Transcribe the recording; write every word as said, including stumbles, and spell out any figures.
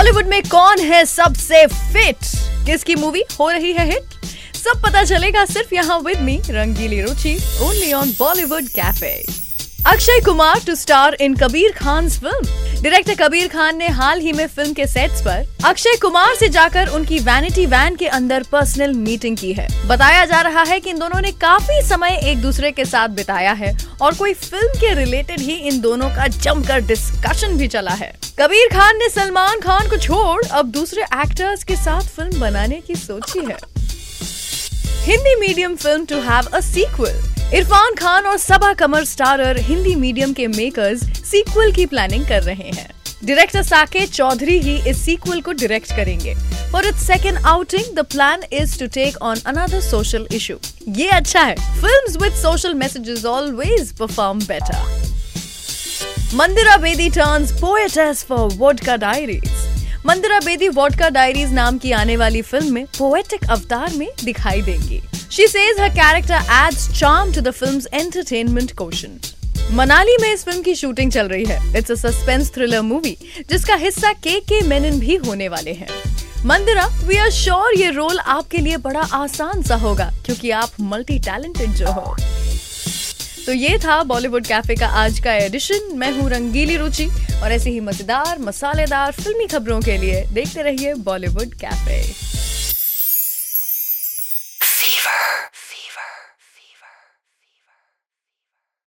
बॉलीवुड में कौन है सबसे फिट, किसकी मूवी हो रही है हिट, सब पता चलेगा सिर्फ यहाँ with me Rangili Ruchi only on Bollywood cafe. Akshay Kumar to star in Kabir Khan film. Director Kabir Khan ने हाल ही में फिल्म के सेट्स पर अक्षय कुमार से जाकर उनकी वैनिटी वैन के अंदर पर्सनल मीटिंग की है। बताया जा रहा है कि इन दोनों ने काफी समय एक दूसरे के साथ बिताया है और कोई फिल्म के रिलेटेड ही इन दोनों का जमकर डिस्कशन भी चला है। कबीर खान ने सलमान खान को छोड़ अब दूसरे एक्टर्स के साथ फिल्म बनाने की सोची है। Hindi medium film to have a sequel. Irrfan Khan और सबा कमर स्टारर हिंदी मीडियम के मेकर्स सीक्वल की प्लानिंग कर रहे हैं। डायरेक्टर साकेत चौधरी ही इस सीक्वल को डायरेक्ट करेंगे। For its second outing the plan is to take on another social issue. ये अच्छा है, films with social messages always perform better. Mandira Bedi turns poetess for vodka diaries. Mandira Bedi vodka diaries नाम की आने वाली फिल्म में पोएटिक अवतार में दिखाई देंगी। She says her character adds charm to the film's entertainment quotient. Manali में इस फिल्म की शूटिंग चल रही है। It's a suspense thriller movie जिसका हिस्सा के के मेनन भी होने वाले हैं। मंदिरा, we are sure ये रोल आपके लिए बड़ा आसान सा होगा क्योंकि आप मल्टी टैलेंटेड जो हो। तो ये था बॉलीवुड कैफे का आज का एडिशन। मैं हूँ रंगीली रुचि और ऐसी ही मजेदार मसालेदार फिल्मी खबरों के लिए देखते रहिए बॉलीवुड कैफे।